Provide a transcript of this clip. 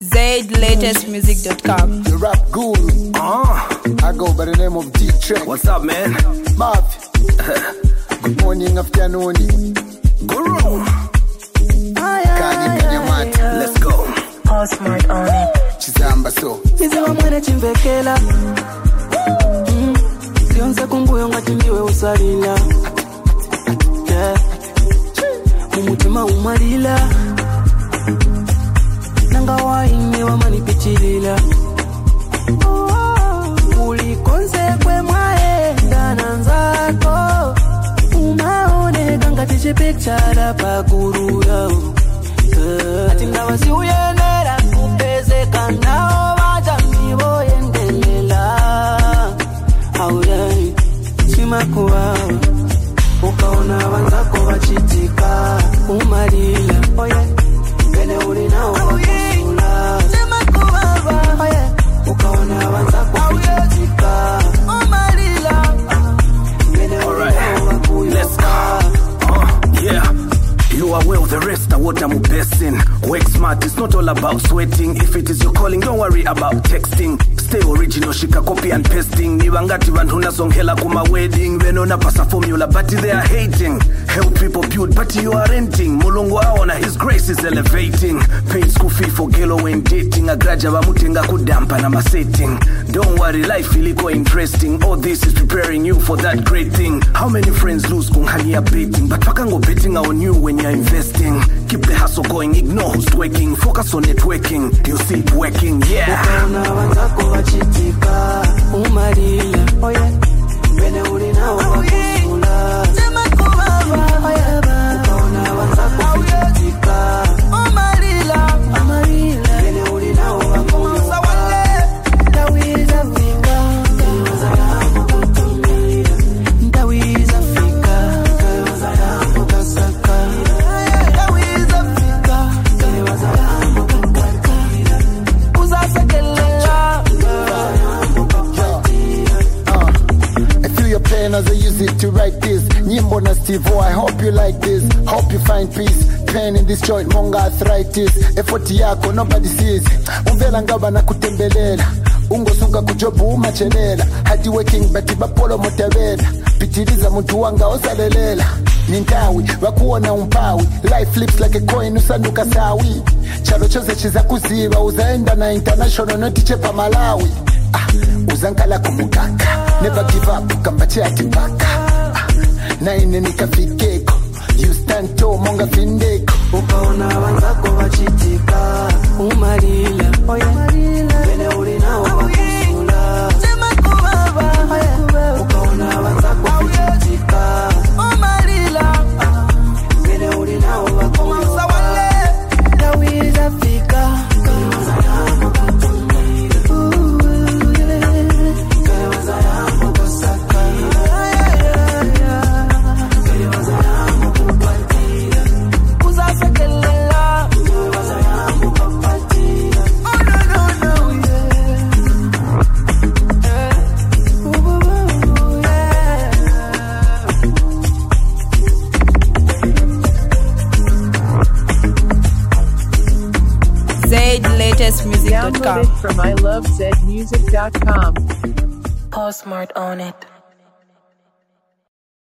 ZLatestmusic.com. The rap guru. I go by the name of D-Trek. What's up, man? Marv. Good morning, afternoon. Guru. Let's go. Postmark on it. Chizamba so. Niziwa mwene chimvekela Sionse kumbuyo ngatimiwe usalila Mumutima umalila Nanga waini wamanipichilila Ulikonse kwe mwaenda nanzako Umaoneka ngatiche picture pakurura Ati mnawasi uyenera kupezeka nao wajami voyendelela Audai simakuwa ukaona wanzako wachitika umalila oye Bene uli nao wakusula simakuwa oye ukaona wanzako wachitika umalila Bene uli nao wakuyoka Yeah. You are well, the rest are what I'm best in. Work smart, it's not all about sweating. If it is your calling, don't worry about texting. Stay original, shika copy and pasting. Ni wangati vantu nasongela kuma wedding. Venona pasa formula, but they are hating. Help people build, but you are renting. Mulungu aona, his grace is elevating. Paid school fee for gelo when dating. Agraja bamutenga kudampa na masetting. Don't worry, life iliko interesting. All this is preparing you for that great thing. How many friends lose kunghania betting? But wakango betting on you when you're investing. Keep the hustle going, ignore who's twerking. Focus on networking, you'll see it working, yeah. Ukaona wanzako wachitika umalila oye Bene uli nao wakusula simakuwa oye Ukaona wanzako wachitika umalila Bene uli nao wakusula Ndawiza fika Kawaza yangu kutumira Ndawiza fika Kawaza yangu kasaka Ndawiza fika Kawaza yangu kukatira Uzasekelela I feel your pain as I use it to write this. Nyimbo na Steve, I hope you like this. Hope you find peace. Pain in this joint, monga arthritis. Effort yako, nobody sees. Umvela ngaba na kutembelela. Ungosuka kujobu umachelela. Hadi working bati bapolo motavela. Pitiliza muntu wanga osalelela. Nintawi, wakuona umpawi. Life flips like a coin, usanduka sawi. Chalo chose chiza kuziva. Uzaenda na international, notichepa Malawi. Uzankala kumukaka. Never give up, ukambache atipaka. Naine nikafikeko. You stand tall, monga findeko. Ukaona wanzako wachitika umalila oye Bene uli nao wakusula simakuwa oye Ukaona wanzako wachitika umalila Bene uli nao wakusula Ndawiza fika Kawaza yangu kutumira Kawaza yangu kusaka Kawaza yangu kupatira Uzasekelela Kawaza yangu kupatira Oh no no no yeah ZLatestmusic.com. Download it from ilovezmusic.com. Postmark on it.